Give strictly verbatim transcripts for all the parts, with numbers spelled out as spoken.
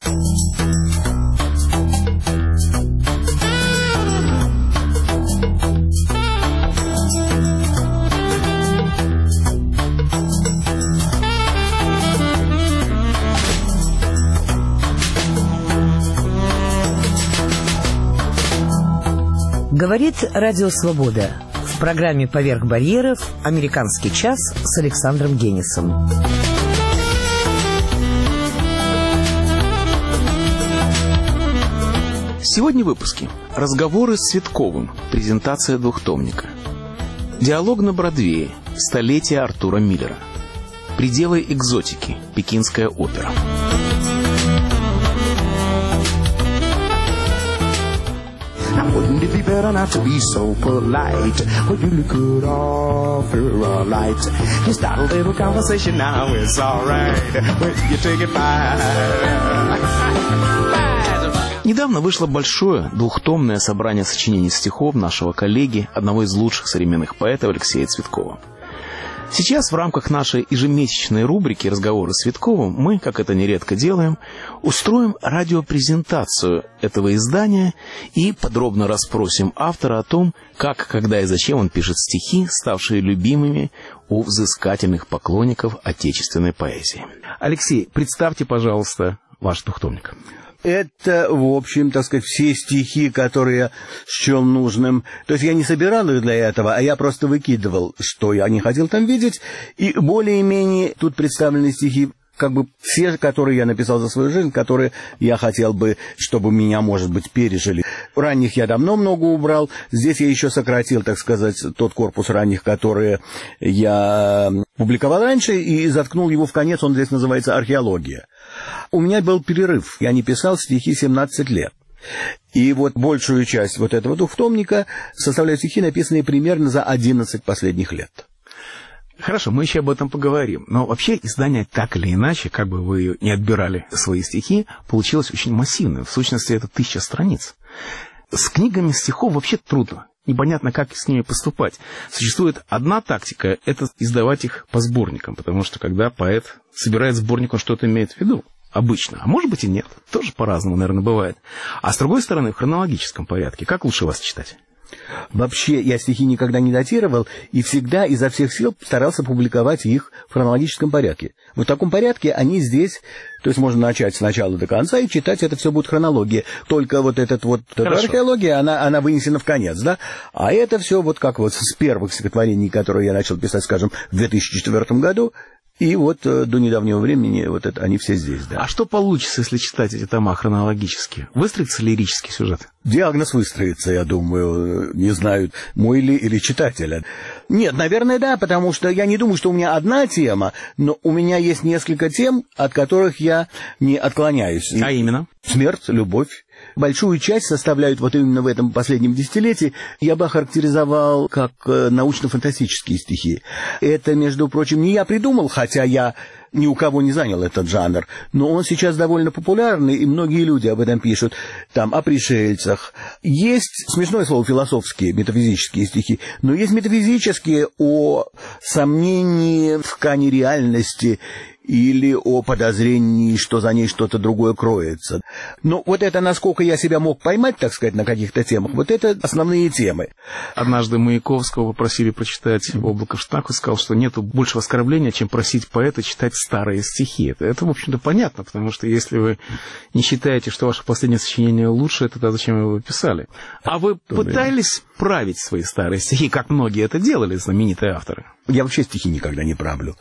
Говорит Радио Свобода. В программе «Поверх барьеров» «Американский час» с Александром Генисом. Сегодня в выпуске разговоры с Цветковым, презентация двухтомника. Диалог на Бродвее, столетие Артура Миллера. Пределы экзотики, Пекинская опера. Wouldn't it be better not to be so polite? Well, you could offer a light. Just start a little conversation now, it's alright. When you take it by. Недавно вышло большое двухтомное собрание сочинений стихов нашего коллеги, одного из лучших современных поэтов Алексея Цветкова. Сейчас в рамках нашей ежемесячной рубрики «Разговоры с Цветковым» мы, как это нередко делаем, устроим радиопрезентацию этого издания и подробно расспросим автора о том, как, когда и зачем он пишет стихи, ставшие любимыми у взыскательных поклонников отечественной поэзии. Алексей, представьте, пожалуйста, ваш двухтомник. Это, в общем, так сказать, все стихи, которые я счел нужным. То есть я не собирал их для этого, а я просто выкидывал, что я не хотел там видеть. И более-менее тут представлены стихи, как бы все, которые я написал за свою жизнь, которые я хотел бы, чтобы меня, может быть, пережили. Ранних я давно много убрал. Здесь я еще сократил, так сказать, тот корпус ранних, которые я публиковал раньше, и заткнул его в конец. Он здесь называется «Археология». У меня был перерыв. Я не писал стихи семнадцать лет. И вот большую часть вот этого двухтомника составляют стихи, написанные примерно за одиннадцать последних лет. Хорошо, мы еще об этом поговорим. Но вообще издание так или иначе, как бы вы не отбирали свои стихи, получилось очень массивным. В сущности, это тысяча страниц. С книгами стихов вообще трудно. Непонятно, как с ними поступать. Существует одна тактика – это издавать их по сборникам, потому что когда поэт собирает сборник, он что-то имеет в виду. Обычно. А может быть и нет. Тоже по-разному, наверное, бывает. А с другой стороны, в хронологическом порядке. Как лучше вас читать? Вообще, я стихи никогда не датировал, и всегда изо всех сил старался публиковать их в хронологическом порядке. В таком порядке они здесь, то есть можно начать с начала до конца и читать, это все будет хронология. Только вот этот вот эта археология, она, она вынесена в конец, да? А это все вот как вот с первых стихотворений, которые я начал писать, скажем, в две тысячи четвёртом году, и вот э, до недавнего времени вот это, они все здесь, да. А что получится, если читать эти тома хронологически? Выстроится лирический сюжет? Диагноз выстроится, я думаю, не знаю, мой ли или читателя. Нет, наверное, да, потому что я не думаю, что у меня одна тема, но у меня есть несколько тем, от которых я не отклоняюсь. А именно? Смерть, любовь. Большую часть составляют вот именно в этом последнем десятилетии, я бы охарактеризовал как научно-фантастические стихи. Это, между прочим, не я придумал, хотя я ни у кого не занял этот жанр, но он сейчас довольно популярный, и многие люди об этом пишут, там, о пришельцах. Есть смешное слово «философские», метафизические стихи, но есть метафизические о сомнении в ткани реальности или о подозрении, что за ней что-то другое кроется. Но вот это, насколько я себя мог поймать, так сказать, на каких-то темах, вот это основные темы. Однажды Маяковского попросили прочитать «Облако в штанах», и сказал, что нету большего оскорбления, чем просить поэта читать старые стихи. Это, это, в общем-то, понятно, потому что если вы не считаете, что ваше последнее сочинение лучше, тогда зачем вы его писали? А вы пытались править свои старые стихи, как многие это делали, знаменитые авторы? Я вообще стихи никогда не правлю.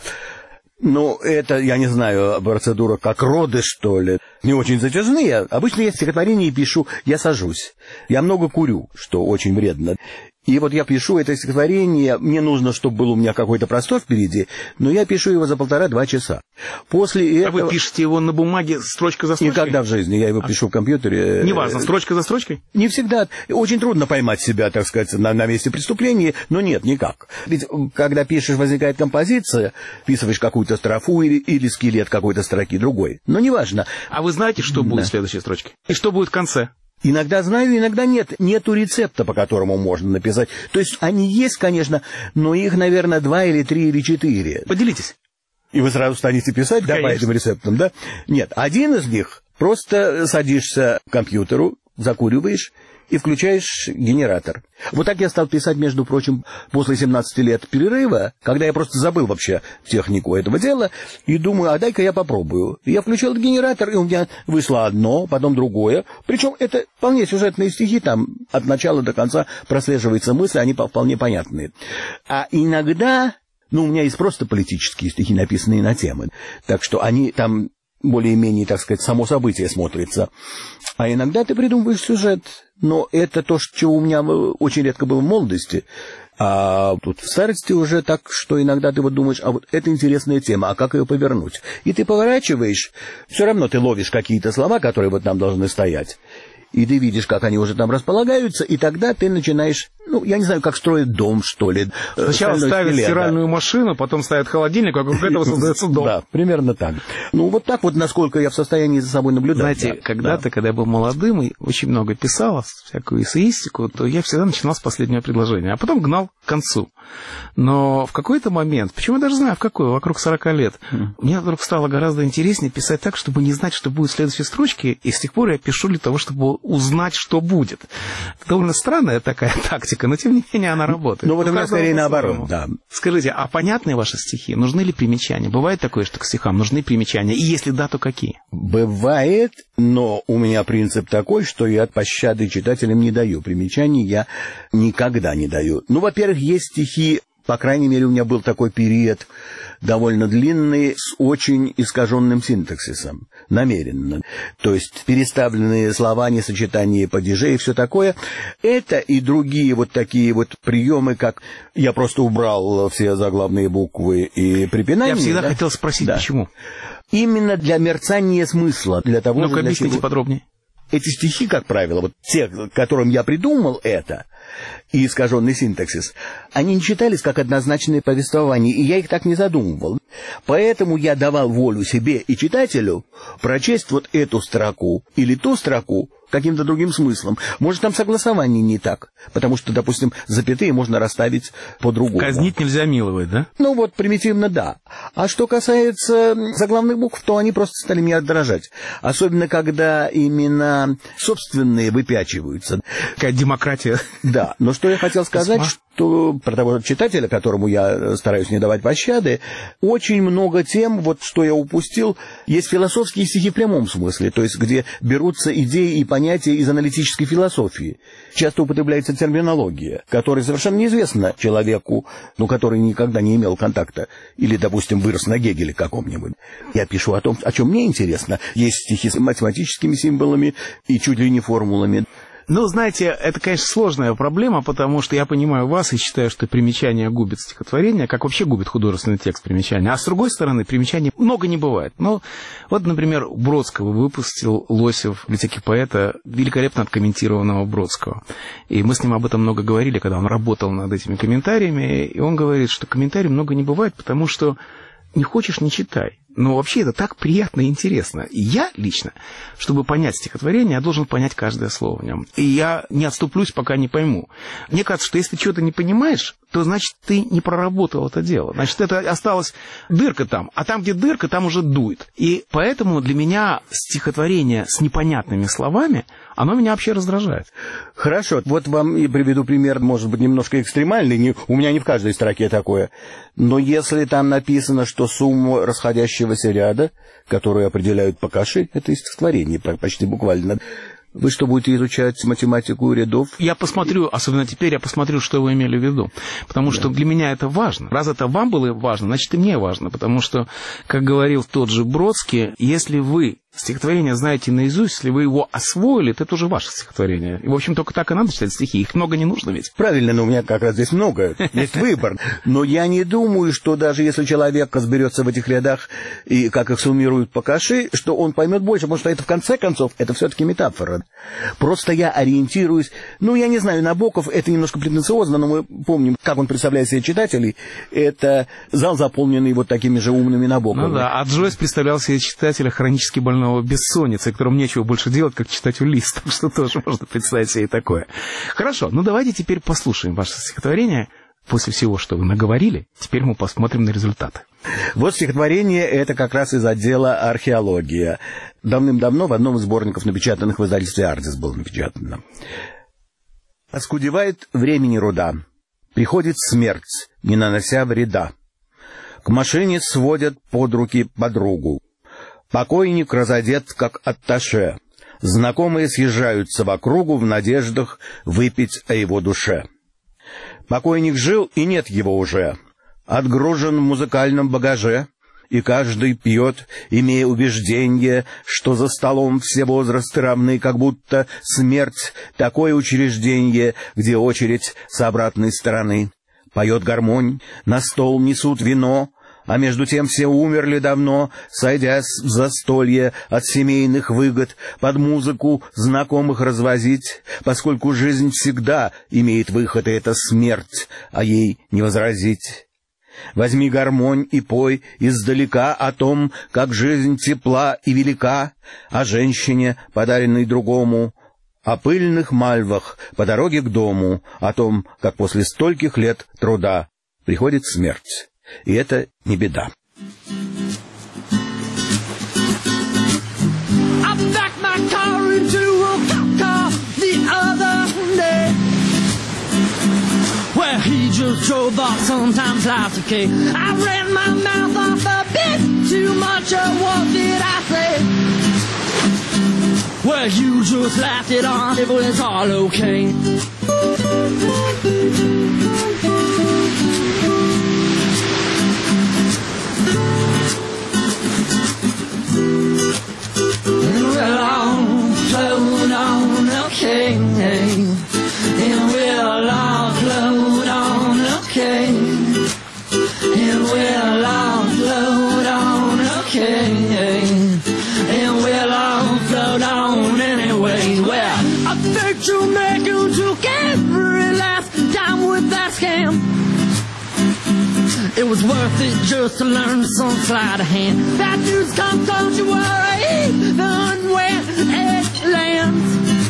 Ну, это, я не знаю, процедура как роды, что ли. Не очень затяжные. Обычно я стихотворение пишу, я сажусь. Я много курю, что очень вредно. И вот я пишу это стихотворение, мне нужно, чтобы был у меня какой-то простор впереди, но я пишу его за полтора-два часа. После этого... А вы пишете его на бумаге строчка за строчкой? Никогда в жизни, я его а... пишу в компьютере. Неважно, строчка за строчкой? Не всегда. Очень трудно поймать себя, так сказать, на, на месте преступления, но нет, никак. Ведь когда пишешь, возникает композиция, вписываешь какую-то строфу или, или скелет какой-то строки другой. Но неважно. А вы знаете, что будет да. в следующей строчке? И что будет в конце? Иногда знаю, иногда нет. Нету рецепта, по которому можно написать. То есть они есть, конечно, но их, наверное, два или три или четыре. Поделитесь. И вы сразу станете писать, да, по этим рецептам, да? Нет, один из них Просто садишься к компьютеру, закуриваешь и включаешь генератор. Вот так я стал писать, между прочим, после семнадцати лет перерыва, когда я просто забыл вообще технику этого дела, и думаю, а дай-ка я попробую. Я включил этот генератор, и у меня вышло одно, потом другое. Причем это вполне сюжетные стихи, там от начала до конца прослеживается мысль, они вполне понятные. А иногда, ну, у меня есть просто политические стихи, написанные на темы, так что они там более-менее, так сказать, само событие смотрится. А иногда ты придумываешь сюжет, но это то, чего у меня очень редко было в молодости. А тут в старости уже так, что иногда ты вот думаешь, а вот это интересная тема, а как ее повернуть? И ты поворачиваешь, все равно ты ловишь какие-то слова, которые вот там должны стоять. И ты видишь, как они уже там располагаются, и тогда ты начинаешь, ну, я не знаю, как строить дом, что ли. Сначала ставят стиральную да. машину, потом ставят холодильник, а вокруг этого создается дом. Да, примерно так. Ну, вот так вот, насколько я в состоянии за собой наблюдать. Знаете, да. когда-то, да. когда я был молодым и очень много писал, всякую эссеистику, то я всегда начинал с последнего предложения, а потом гнал к концу. Но в какой-то момент, почему я даже знаю, в какой, вокруг сорока лет, mm. мне вдруг стало гораздо интереснее писать так, чтобы не знать, что будет в следующей строчке, и с тех пор я пишу для того, чтобы узнать, что будет. Это довольно странная такая тактика, но тем не менее она работает. Ну вот у меня скорее наоборот, да. Скажите, а понятные ваши стихи? Нужны ли примечания? Бывает такое, что к стихам нужны примечания? И если да, то какие? Бывает, но у меня принцип такой, что я пощады читателям не даю. Примечаний я никогда не даю. Ну, во-первых, есть стихи, по крайней мере, у меня был такой период довольно длинный, с очень искаженным синтаксисом, намеренно. То есть переставленные слова, несочетание падежей и все такое. Это и другие вот такие вот приемы, как я просто убрал все заглавные буквы и препинания. Я всегда да? хотел спросить, да. почему? Именно для мерцания смысла, для того Ну-ка, же, для объясните чего... подробнее. Эти стихи, как правило, вот те, которым я придумал это, и искаженный синтаксис, они не читались как однозначное повествование, и я их так не задумывал. Поэтому я давал волю себе и читателю прочесть вот эту строку или ту строку каким-то другим смыслом. Может, там согласование не так, потому что, допустим, запятые можно расставить по-другому. Казнить нельзя миловать, да? Ну вот, примитивно, да. А что касается заглавных букв, то они просто стали меня раздражать. Особенно, когда именно собственные выпячиваются. Какая демократия. Да, но что я хотел сказать, что про того читателя, которому я стараюсь не давать пощады, очень много тем, вот что я упустил, есть философские стихи в прямом смысле, то есть где берутся идеи и понятия из аналитической философии. Часто употребляется терминология, которая совершенно неизвестна человеку, ну, который никогда не имел контакта, или, допустим, вырос на Гегеле каком-нибудь. Я пишу о том, о чем мне интересно. Есть стихи с математическими символами и чуть ли не формулами. Ну, знаете, это, конечно, сложная проблема, потому что я понимаю вас и считаю, что примечание губит стихотворение, как вообще губит художественный текст примечания. А с другой стороны, примечаний много не бывает. Ну, вот, например, Бродского выпустил Лосев в библиотеке поэта великолепно откомментированного Бродского. И мы с ним об этом много говорили, когда он работал над этими комментариями, и он говорит, что комментариев много не бывает, потому что не хочешь — не читай. Но вообще это так приятно и интересно. И я лично, чтобы понять стихотворение, я должен понять каждое слово в нем. И я не отступлюсь, пока не пойму. Мне кажется, что если ты что-то не понимаешь, то, значит, ты не проработал это дело. Значит, это осталась дырка там. А там, где дырка, там уже дует. И поэтому для меня стихотворение с непонятными словами, оно меня вообще раздражает. Хорошо. Вот вам и приведу пример, может быть, немножко экстремальный. Не, у меня не в каждой строке такое. Но если там написано, что сумма расходящегося ряда, которую определяют по каши, это из стихотворения почти буквально. Вы что, будете изучать математику рядов? Я посмотрю, особенно теперь я посмотрю, что вы имели в виду. Потому да. что для меня это важно. Раз это вам было важно, значит и мне важно. Потому что, как говорил тот же Бродский, если вы стихотворение знаете наизусть, если вы его освоили, то это уже ваше стихотворение. И, в общем, только так и надо читать стихи. Их много не нужно ведь. Правильно, но у меня как раз здесь много. Есть выбор. Но я не думаю, что даже если человек разберется в этих рядах и как их суммируют по каши, что он поймет больше, потому что это, в конце концов, это все-таки метафора. Просто я ориентируюсь... Ну, я не знаю, Набоков, это немножко претенциозно, но мы помним, как он представляет себе читателей. Это зал, заполненный вот такими же умными Набоковыми. Ну да, а Джойс представлял себе читателя хронически больного бессонницы, которому нечего больше делать, как читать Улисс, так что тоже можно представить себе и такое. Хорошо, ну давайте теперь послушаем ваше стихотворение. После всего, что вы наговорили, теперь мы посмотрим на результаты. Вот стихотворение, это как раз из отдела археология. Давным-давно в одном из сборников, напечатанных в издательстве «Ардис», было напечатано. «Оскудевает времени руда, приходит смерть, не нанося вреда. К машине сводят под руки подругу. Покойник разодет, как атташе. Знакомые съезжаются в округу в надеждах выпить о его душе. Покойник жил, и нет его уже, отгружен в музыкальном багаже, и каждый пьет, имея убеждение, что за столом все возрасты равны, как будто смерть — такое учреждение, где очередь с обратной стороны. Поет гармонь, на стол несут вино, а между тем все умерли давно, сойдясь в застолье от семейных выгод, под музыку знакомых развозить, поскольку жизнь всегда имеет выход, и это смерть, а ей не возразить. Возьми гармонь и пой издалека о том, как жизнь тепла и велика, о женщине, подаренной другому, о пыльных мальвах по дороге к дому, о том, как после стольких лет труда приходит смерть. И это не беда. Well, he just drove off, sometimes life's okay. I ran my mouth off a bit too much, of what did I say? Well, you just laughed it off, it was all okay. Well, I'll float on, okay. And we'll all float on, okay. And we'll all float on, okay. And we'll all float on anyway. Well, I bet you make you took every last dime with that scam. It was worth it just to learn some sleight of hand. That news comes, don't you worry, even when it lands.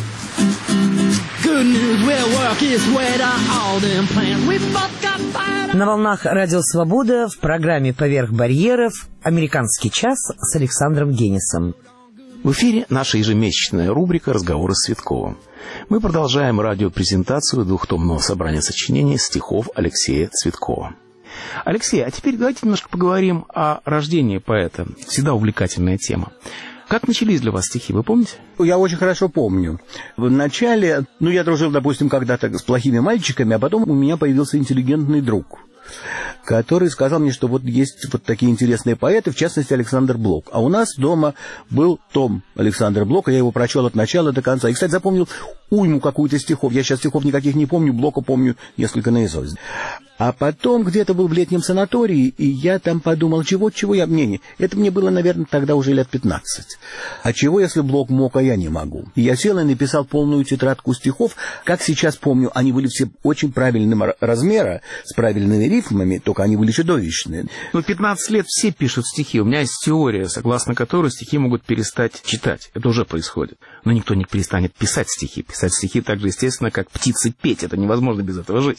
Good news will work its way to all them plans. We both got fired. На волнах Радио Свобода в программе «Поверх барьеров» «Американский час» с Александром Генисом. В эфире наша ежемесячная рубрика «Разговоры с Цветковым». Мы продолжаем радиопрезентацию двухтомного собрания сочинений стихов Алексея Цветкова. Алексей, а теперь давайте немножко поговорим о рождении поэта. Всегда увлекательная тема. Как начались для вас стихи, вы помните? Я очень хорошо помню. В начале, ну, я дружил, допустим, когда-то с плохими мальчиками, а потом у меня появился интеллигентный друг, который сказал мне, что вот есть вот такие интересные поэты, в частности, Александр Блок. А у нас дома был том Александра Блока, я его прочел от начала до конца. И, кстати, запомнил уйму какую-то стихов. Я сейчас стихов никаких не помню, Блока помню несколько наизусть. А потом где-то был в летнем санатории, и я там подумал, чего-чего я... Не, не, это мне было, наверное, тогда уже лет пятнадцать. А чего, если Блок мог, а я не могу? И я сел и написал полную тетрадку стихов. Как сейчас помню, они были все очень правильного размера, с правильными рифмами, только они были чудовищные. Ну, пятнадцать лет все пишут стихи. У меня есть теория, согласно которой стихи могут перестать читать. Это уже происходит. Но никто не перестанет писать стихи. Писать стихи так же естественно, как птицы петь. Это невозможно без этого жить.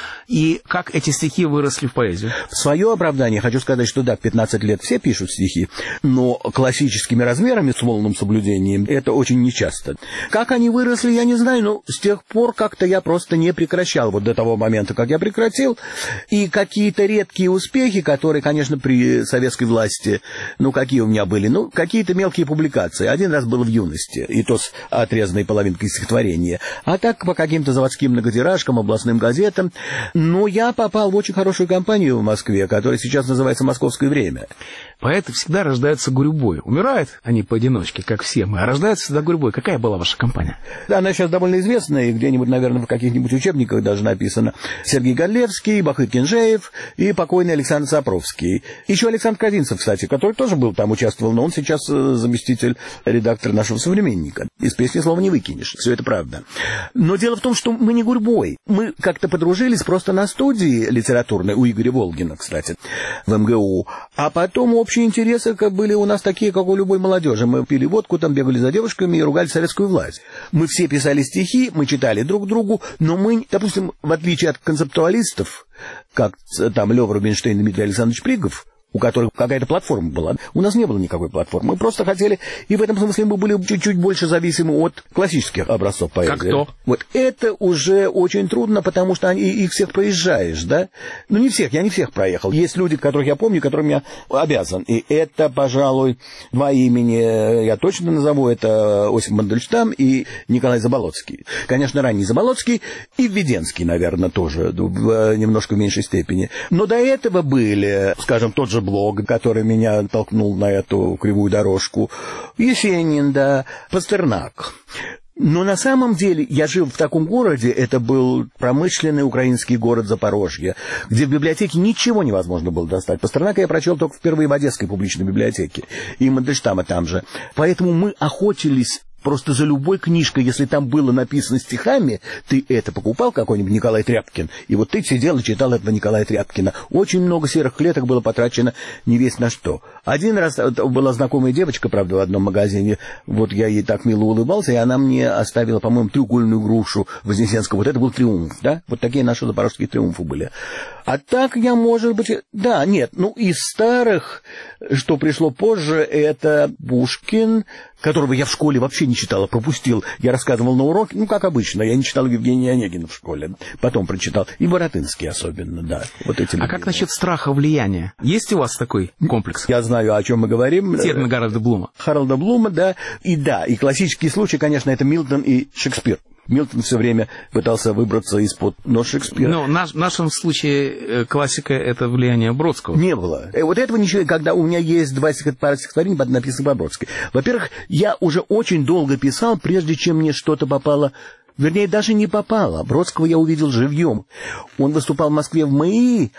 И как эти стихи выросли в поэзию? В свое оправдание хочу сказать, что да, в пятнадцать лет все пишут стихи, но классическими размерами, с полным соблюдением, это очень нечасто. Как они выросли, я не знаю, но с тех пор как-то я просто не прекращал, вот до того момента, как я прекратил, и какие-то редкие успехи, которые, конечно, при советской власти, ну, какие у меня были, ну, какие-то мелкие публикации. Один раз был в юности, и то с отрезанной половинкой стихотворения. А так по каким-то заводским многотиражкам, областным газетам. Но я попал в очень хорошую компанию в Москве, которая сейчас называется «Московское время». Поэты всегда рождаются гурьбой. Умирают они поодиночке, как все мы, а рождаются всегда гурьбой. Какая была ваша компания? Она сейчас довольно известная, и где-нибудь, наверное, в каких-нибудь учебниках даже написано. Сергей Годлевский, Бахыт Кинжеев и покойный Александр Сапровский. Еще Александр Козинцев, кстати, который тоже был там, участвовал, но он сейчас заместитель редактора нашего «Современника». Из песни слова не выкинешь. Все это правда. Но дело в том, что мы не гурьбой. Мы как-то подружились просто на студии литературной у Игоря Волгина, кстати, в эм гэ у. А потом общие интересы как были у нас такие, как у любой молодежи. Мы пили водку, там бегали за девушками и ругали советскую власть. Мы все писали стихи, мы читали друг другу, но мы, допустим, в отличие от концептуалистов, как там Лев Рубинштейн и Дмитрий Александрович Пригов, у которых какая-то платформа была. У нас не было никакой платформы. Мы просто хотели, и в этом смысле мы были чуть-чуть больше зависимы от классических образцов поэзии. Как кто? Вот это уже очень трудно, потому что они, их всех проезжаешь, да? Ну, не всех, я не всех проехал. Есть люди, которых я помню, которым я обязан. И это, пожалуй, два имени я точно назову. Это Осип Мандельштам и Николай Заболоцкий. Конечно, ранний Заболоцкий и Введенский, наверное, тоже в немножко меньшей степени. Но до этого были, скажем, тот же Блок, который меня толкнул на эту кривую дорожку, Есенин, да, Пастернак. Но на самом деле я жил в таком городе, это был промышленный украинский город Запорожье, где в библиотеке ничего невозможно было достать. Пастернака я прочел только впервые в Одесской публичной библиотеке, и Мандельштама там же. Поэтому мы охотились просто за любой книжкой, если там было написано стихами, ты это покупал, какой-нибудь Николай Тряпкин, и вот ты сидел и читал этого Николая Тряпкина. Очень много серых клеток было потрачено не весть на что. Один раз была знакомая девочка, правда, в одном магазине, вот я ей так мило улыбался, и она мне оставила, по-моему, треугольную грушу Вознесенского. Вот это был триумф, да? Вот такие наши запорожские триумфы были. А так я, может быть... Да, нет, ну, из старых, что пришло позже, это Пушкин, которого я в школе вообще не читал, а пропустил. Я рассказывал на уроке, ну, как обычно, я не читал Евгения Онегина в школе, потом прочитал. И Боротынский особенно, да. Вот эти а люди. Как насчет страха влияния? Есть у вас такой комплекс? Я знаю, о чем мы говорим. Термин Гарольда Блума. Харольда Блума, да. И да, и классический случай, конечно, это Милтон и Шекспир. Милтон все время пытался выбраться из-под нож Шекспира. Но в нашем случае классика — это влияние Бродского. Не было. Вот этого ничего, когда у меня есть два пары стихотворений, написаны по Бродской. Во-первых, я уже очень долго писал, прежде чем мне что-то попало. Вернее, даже не попало. Бродского я увидел живьем. Он выступал в Москве в МАИ,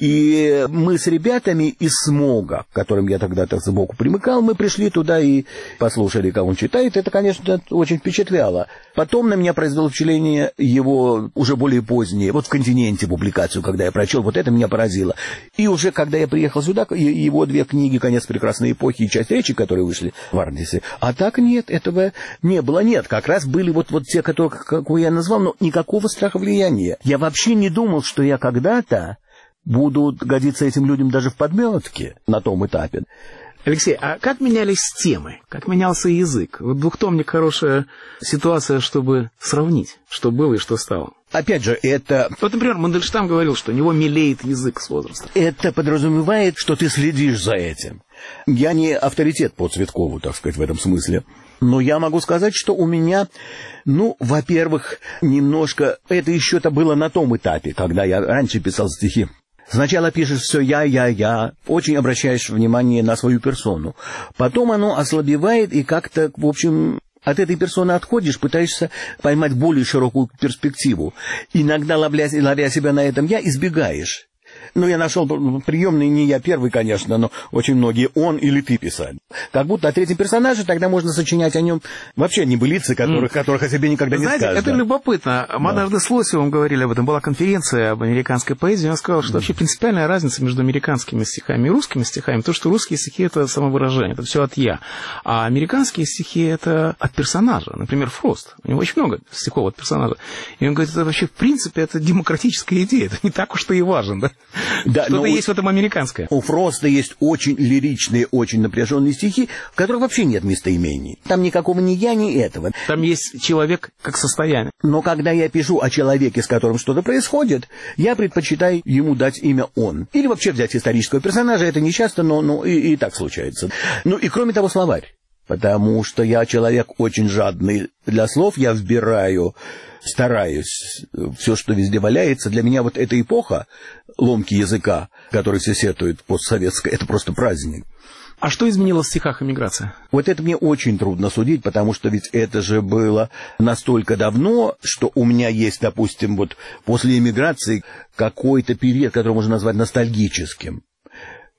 и мы с ребятами из СМОГа, к которым я тогда-то сбоку примыкал, мы пришли туда и послушали, как он читает. Это, конечно, очень впечатляло. Потом на меня произвело впечатление его уже более позднее. Вот в «Континенте» публикацию, когда я прочел, вот это меня поразило. И уже когда я приехал сюда, его две книги «Конец прекрасной эпохи» и «Часть речи», которые вышли в Ардисе. А так нет, этого не было. Нет, как раз были вот, вот те, которые... какую я назвал, но никакого страха влияния. Я вообще не думал, что я когда-то буду годиться этим людям даже в подметке на том этапе. Алексей, а как менялись темы? Как менялся язык? Вот двухтомник — хорошая ситуация, чтобы сравнить, что было и что стало. Опять же, это... Вот, например, Мандельштам говорил, что у него мелеет язык с возрастом. Это подразумевает, что ты следишь за этим. Я не авторитет по Цветкову, так сказать, в этом смысле. Но я могу сказать, что у меня, ну, во-первых, немножко... Это еще-то было на том этапе, когда я раньше писал стихи. Сначала пишешь все «я, я, я», очень обращаешь внимание на свою персону. Потом оно ослабевает, и как-то, в общем, от этой персоны отходишь, пытаешься поймать более широкую перспективу. Иногда, ловля, ловя себя на этом «я», избегаешь. Ну, я нашел приемный, не я первый, конечно, но очень многие «он» или «ты» писали. Как будто о третьем персонаже, тогда можно сочинять о нем вообще небылицы, которых, mm. которых о себе никогда Знаете, не скажешь. это да. любопытно. Мы да. однажды с Лосевым говорили об этом. Была конференция об американской поэзии. Он сказал, что вообще принципиальная разница между американскими стихами и русскими стихами, то, что русские стихи — это самовыражение, это все от «я». А американские стихи — это от персонажа. Например, Фрост. У него очень много стихов от персонажа. И он говорит, это вообще, в принципе, это демократическая идея. Это не так уж и важно, да? Да, что-то есть в этом американское. У Фроста есть очень лиричные, очень напряженные стихи, в которых вообще нет местоимений. Там никакого ни я, ни этого. Там есть человек как состояние. Но когда я пишу о человеке, с которым что-то происходит, я предпочитаю ему дать имя «он». Или вообще взять исторического персонажа, это нечасто, но, но и, и так случается. Ну и кроме того, словарь. Потому что я человек очень жадный для слов, я вбираю, стараюсь, все, что везде валяется. Для меня вот эта эпоха ломки языка, который все сетуют постсоветская, это просто праздник. А что изменилось в стихах эмиграции? Вот это мне очень трудно судить, потому что ведь это же было настолько давно, что у меня есть, допустим, вот после эмиграции какой-то период, который можно назвать ностальгическим.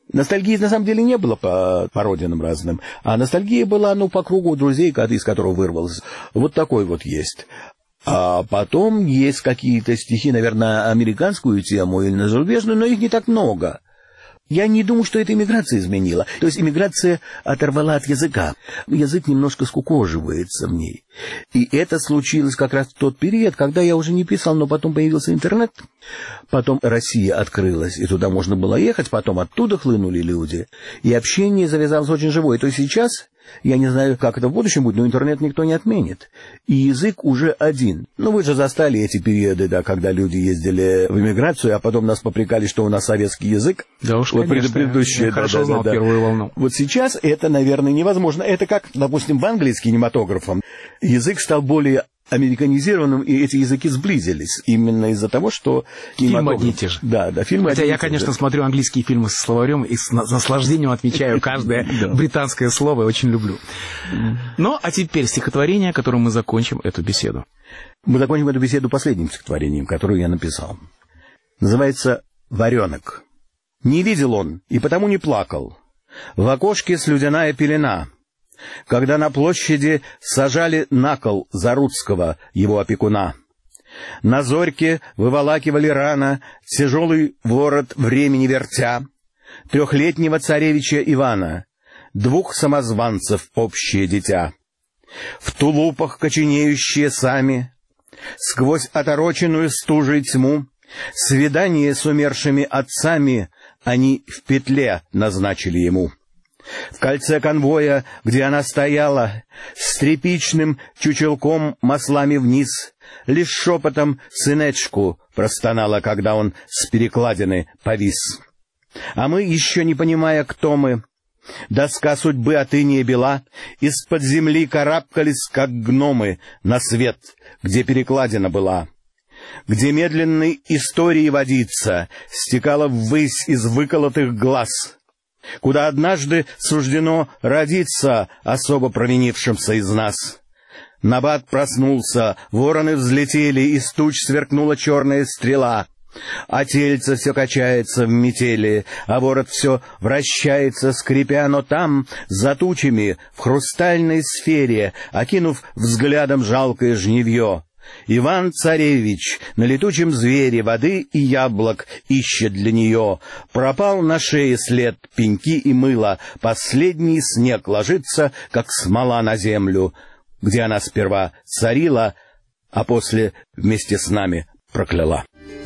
Ностальгии на самом деле не было по, по родинам разным, а ностальгия была, ну, по кругу друзей, из которого вырвался. Вот такой вот есть. А потом есть какие-то стихи, наверное, на американскую тему или на зарубежную, но их не так много. Я не думаю, что это иммиграция изменила. То есть иммиграция оторвала от языка. Язык немножко скукоживается в ней. И это случилось как раз в тот период, когда я уже не писал, но потом появился интернет. Потом Россия открылась, и туда можно было ехать, потом оттуда хлынули люди. И общение завязалось очень живое. То есть сейчас, я не знаю, как это в будущем будет, но интернет никто не отменит. И язык уже один. Ну, вы же застали эти периоды, да, когда люди ездили в эмиграцию, а потом нас попрекали, что у нас советский язык. Да уж, вот конечно. Предыдущие, я да, хорошо да, знал да, первую волну. Вот сейчас это, наверное, невозможно. Это как, допустим, в Англии с кинематографом. Язык стал более американизированным, и эти языки сблизились именно из-за того, что фильмы одни и те же. Да, да, фильмы Хотя одни я, конечно, смотрю английские фильмы со словарем и с наслаждением отмечаю каждое британское слово, очень люблю. Ну, а теперь стихотворение, которым мы закончим эту беседу. Мы закончим эту беседу последним стихотворением, которое я написал. Называется «Варенок». Не видел он, и потому не плакал. В окошке слюдяная пелена. Когда на площади сажали на кол Заруцкого, его опекуна. На зорьке выволакивали рано, тяжелый ворот времени вертя, трехлетнего царевича Ивана, двух самозванцев общее дитя. В тулупах коченеющие сами, сквозь отороченную стужей тьму, свидание с умершими отцами они в петле назначили ему. В кольце конвоя, где она стояла, с тряпичным чучелком маслами вниз, лишь шепотом сынечку простонала, когда он с перекладины повис. А мы, еще не понимая, кто мы, доска судьбы от иния бела, из-под земли карабкались, как гномы, на свет, где перекладина была, где медленной историей водица стекала ввысь из выколотых глаз, куда однажды суждено родиться особо провинившимся из нас. Набат проснулся, вороны взлетели, из туч сверкнула черная стрела, а тельце все качается в метели, а ворот все вращается, скрипя, но там, за тучами, в хрустальной сфере, окинув взглядом жалкое жнивье, Иван-царевич на летучем звере воды и яблок ищет для нее. Пропал на шее след пеньки и мыла, последний снег ложится, как смола на землю, где она сперва царила, а после вместе с нами прокляла.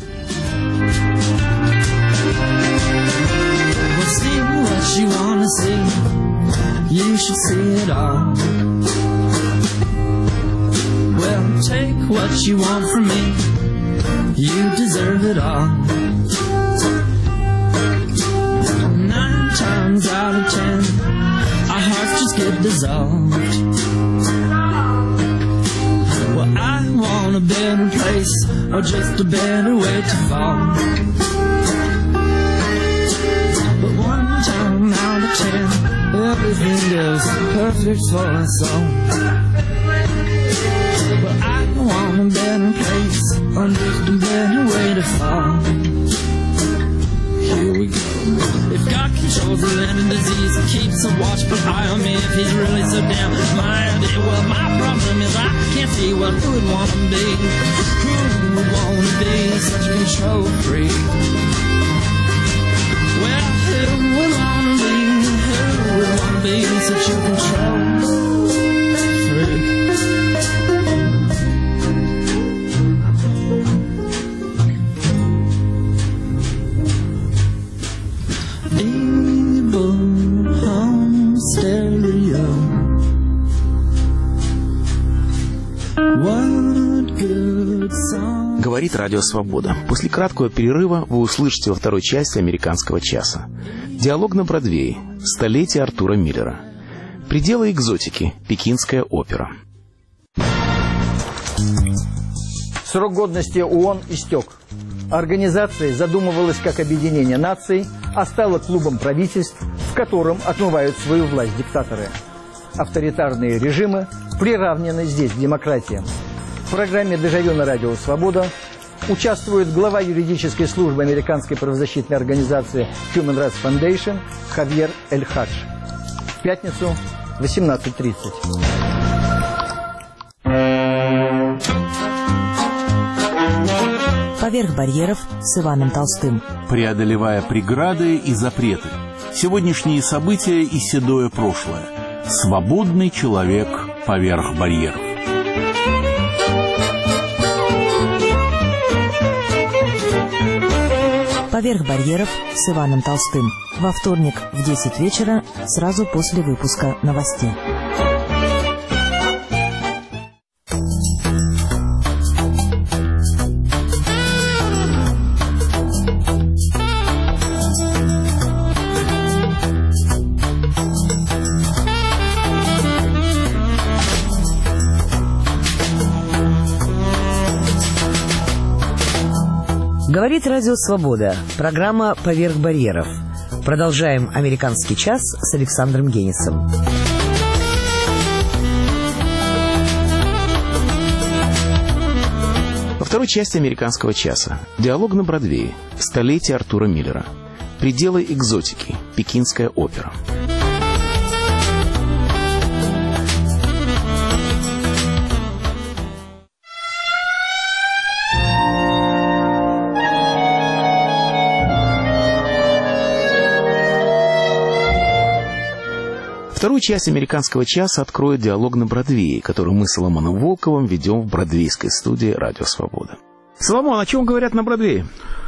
Well, take what you want from me. You deserve it all. Nine times out of ten, our hearts just get dissolved. Well, I want a better place, or just a better way to fall. But one time out of ten, everything goes perfect for us all. Well, I want a better place, or just a better way to fall. Here we go. If God controls the land and disease and keeps a watchful eye on me, if He's really so damn mighty, well, my problem is I can't see what who would want to be. Who would want to be such a control freak? Well, who would want to be? Who would want to be such a control freak? Говорит Радио Свобода. После краткого перерыва вы услышите во второй части «Американского часа» диалог на Бродвее, столетие Артура Миллера, пределы экзотики, Пекинская опера. Срок годности ООН истек. Организация задумывалась как объединение наций, а стала клубом правительств, в котором отмывают свою власть диктаторы. Авторитарные режимы приравнены здесь к демократиям. В программе «Дежавю» на Радио Свобода Участвует глава юридической службы американской правозащитной организации Human Rights Foundation Хавьер Эль-Хадж. В пятницу в восемнадцать тридцать. «Поверх барьеров» с Иваном Толстым. Преодолевая преграды и запреты. Сегодняшние события и седое прошлое. Свободный человек поверх барьеров. «Поверх барьеров» с Иваном Толстым. Во вторник в десять вечера, сразу после выпуска новостей. Говорит Радио Свобода. Программа «Поверх барьеров». Продолжаем «Американский час» с Александром Генисом. Во второй части «Американского часа» диалог на Бродвее, столетие Артура Миллера, пределы экзотики, Пекинская опера. Вторую часть «Американского часа» откроет диалог на Бродвее, который мы с Соломоном Волковым ведем в бродвейской студии «Радио Свобода». Соломон, о чем говорят на Бродвее?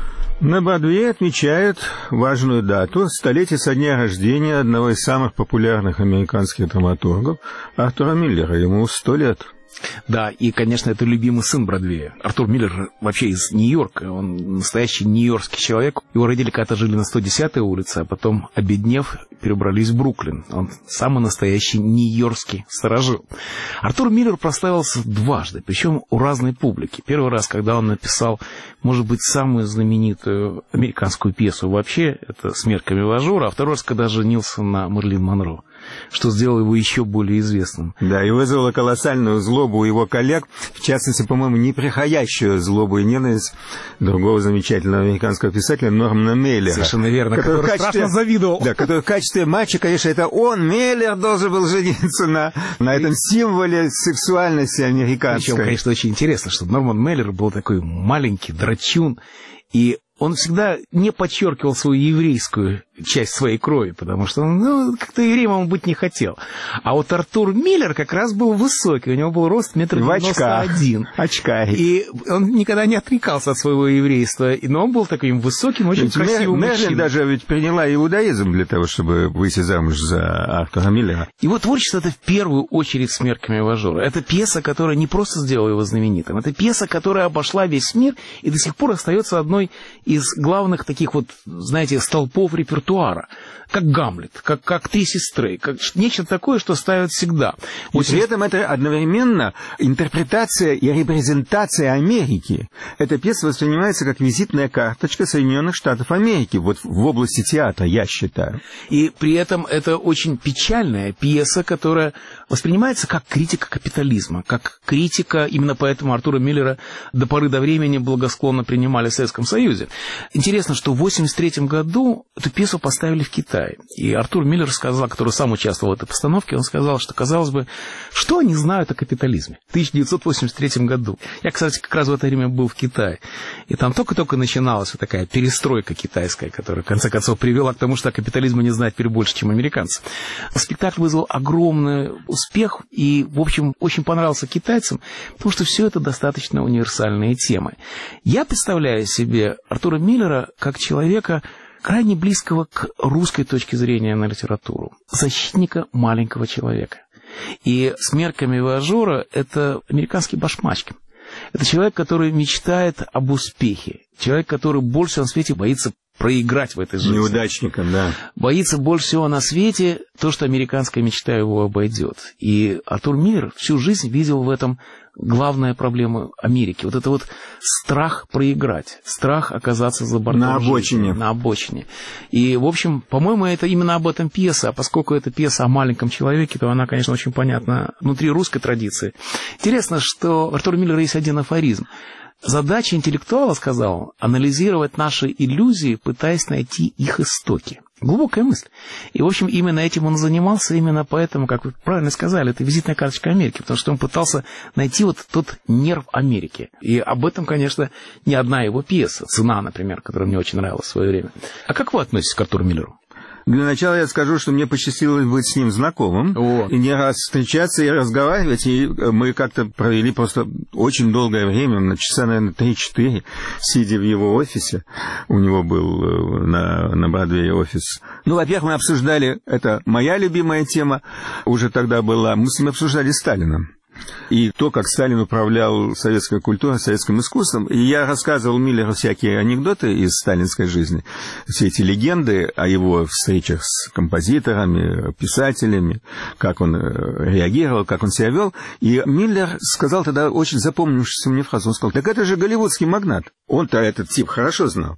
На Бродвее отмечают важную дату, столетие со дня рождения одного из самых популярных американских драматургов Артура Миллера. Ему сто лет. Да, и, конечно, это любимый сын Бродвея. Артур Миллер вообще из Нью-Йорка, он настоящий нью-йоркский человек. Его родители когда-то жили на сто десятой улице, а потом, обеднев, перебрались в Бруклин. Он самый настоящий нью-йоркский старожил. Артур Миллер прославился дважды, причем у разной публики. Первый раз, когда он написал, может быть, самую знаменитую американскую пьесу вообще, это «Смерть камевоажора», а второй раз, когда женился на Мерлин Монро, что сделало его еще более известным. Да, и вызвало колоссальную злобу у его коллег, в частности, по-моему, неприходящую злобу и ненависть другого замечательного американского писателя Нормана Мейлера. Совершенно верно, который, который качестве, страшно завидовал. Да, который в качестве матча, конечно, это он, Мейлер, должен был жениться на, на этом символе сексуальности американской. Причем, конечно, очень интересно, что Норман Мейлер был такой маленький драчун, и он всегда не подчеркивал свою еврейскую часть своей крови, потому что ну, как-то евреем он быть не хотел. А вот Артур Миллер как раз был высокий, у него был рост метр девяносто один. Очкарь. И он никогда не отрекался от своего еврейства, но он был таким высоким, очень ведь красивым Мерлин мужчиной. даже ведь приняла иудаизм для того, чтобы выйти замуж за Артура Миллера. Его творчество — это в первую очередь «Смерть камевоажора». Это пьеса, которая не просто сделала его знаменитым, это пьеса, которая обошла весь мир и до сих пор остается одной из главных таких вот, знаете, столпов репертуара. Как «Гамлет», как, как «Три сестры», как нечто такое, что ставят всегда. И очень... при этом это одновременно интерпретация и репрезентация Америки. Эта пьеса воспринимается как визитная карточка Соединенных Штатов Америки, вот в области театра, я считаю. И при этом это очень печальная пьеса, которая воспринимается как критика капитализма, как критика, именно поэтому Артура Миллера до поры до времени благосклонно принимали в Советском Союзе. Интересно, что в восемьдесят третьем году эту пьесу поставили в Китае. И Артур Миллер сказал, который сам участвовал в этой постановке, он сказал, что, казалось бы, что они знают о капитализме в тысяча девятьсот восемьдесят третьем году. Я, кстати, как раз в это время был в Китае. И там только-только начиналась вот такая перестройка китайская, которая, в конце концов, привела к тому, что капитализма не знает теперь больше, чем американцы. Спектакль вызвал огромный успех и, в общем, очень понравился китайцам, потому что все это достаточно универсальные темы. Я представляю себе Артура Миллера как человека, крайне близкого к русской точке зрения на литературу, защитника маленького человека. И «Смерть камевоажора» — это американский башмачкин. Это человек, который мечтает об успехе, человек, который больше на свете боится проиграть в этой жизни. Неудачником, да. Боится больше всего на свете то, что американская мечта его обойдет. И Артур Миллер всю жизнь видел в этом главная проблема Америки. Вот это вот страх проиграть, страх оказаться за бортом на обочине. Жизни, на обочине. И, в общем, по-моему, это именно об этом пьеса. А поскольку это пьеса о маленьком человеке, то она, конечно, очень понятна внутри русской традиции. Интересно, что у Артура Миллера есть один афоризм. Задача интеллектуала, сказал он, анализировать наши иллюзии, пытаясь найти их истоки. Глубокая мысль. И, в общем, именно этим он занимался, именно поэтому, как вы правильно сказали, это визитная карточка Америки, потому что он пытался найти вот тот нерв Америки. И об этом, конечно, не одна его пьеса, «Цена», например, которая мне очень нравилась в свое время. А как вы относитесь к Артуру Миллеру? Для начала я скажу, что мне посчастливилось быть с ним знакомым, О. и не раз встречаться и разговаривать, и мы как-то провели просто очень долгое время, на часа, наверное, три-четыре, сидя в его офисе. У него был на, на Бродвее офис. Ну, во-первых, мы обсуждали, это моя любимая тема уже тогда была, мы с ним обсуждали Сталина. И то, как Сталин управлял советской культурой, советским искусством. И я рассказывал Миллеру всякие анекдоты из сталинской жизни, все эти легенды о его встречах с композиторами, писателями, как он реагировал, как он себя вел. И Миллер сказал тогда очень запомнившуюся мне фразу. Он сказал: так это же голливудский магнат. Он-то этот тип хорошо знал.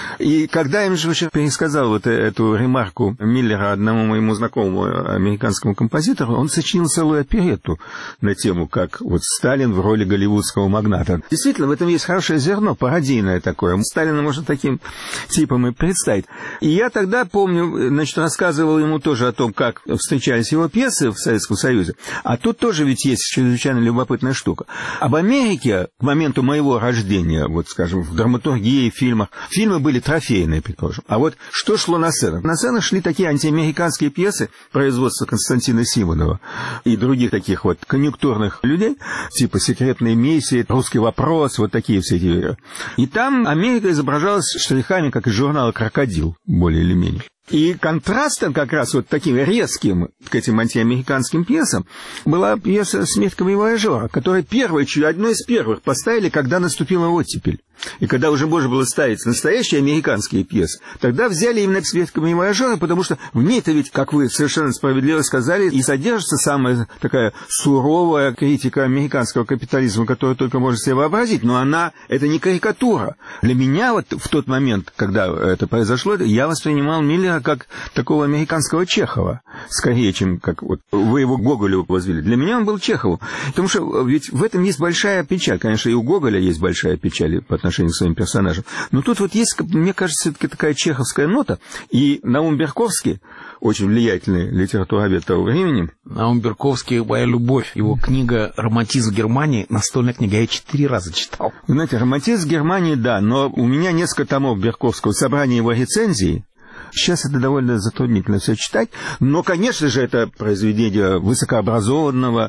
И когда я, между прочим, пересказал вот эту ремарку Миллера одному моему знакомому американскому композитору, он сочинил целую оперетту на тему, как вот Сталин в роли голливудского магната. Действительно, в этом есть хорошее зерно, пародийное такое. Сталина можно таким типом и представить. И я тогда, помню, значит, рассказывал ему тоже о том, как встречались его пьесы в Советском Союзе. А тут тоже ведь есть чрезвычайно любопытная штука. Об Америке к моменту моего рождения, вот, скажем, в драматургии, в фильмах, фильмы были трофейные, предположим. А вот что шло на сценах? На сценах шли такие антиамериканские пьесы производства Константина Симонова и других таких вот конъюнктурных людей, типа «Секретные миссии», «Русский вопрос», вот такие все эти. И там Америка изображалась штрихами, как из журнала «Крокодил», более или менее. И контрастом как раз вот таким резким к этим антиамериканским пьесам была пьеса «Смерть камевояжера», которая первой, одной из первых поставили, когда наступила оттепель. И когда уже можно было ставить настоящие американские пьесы, тогда взяли именно «Смерть камевояжера», потому что в ней-то ведь, как вы совершенно справедливо сказали, и содержится самая такая суровая критика американского капитализма, которую только можно себе вообразить. Но она, это не карикатура. Для меня вот в тот момент, когда это произошло, я воспринимал Миллера как такого американского Чехова, скорее, чем как вот вы его Гоголю возвели. Для меня он был Чехову, потому что ведь в этом есть большая печаль. Конечно, и у Гоголя есть большая печаль по отношению к своим персонажам. Но тут вот есть, мне кажется, все-таки такая чеховская нота. И Наум Берковский, очень влиятельный литературовед того времени. Наум Берковский «Моя любовь». Его книга «Романтизм Германии», настольная книга, я четыре раза читал. Вы знаете, «Романтизм Германии», да, но у меня несколько томов Берковского, собрание его рецензий. Сейчас это довольно затруднительно все читать, но, конечно же, это произведение высокообразованного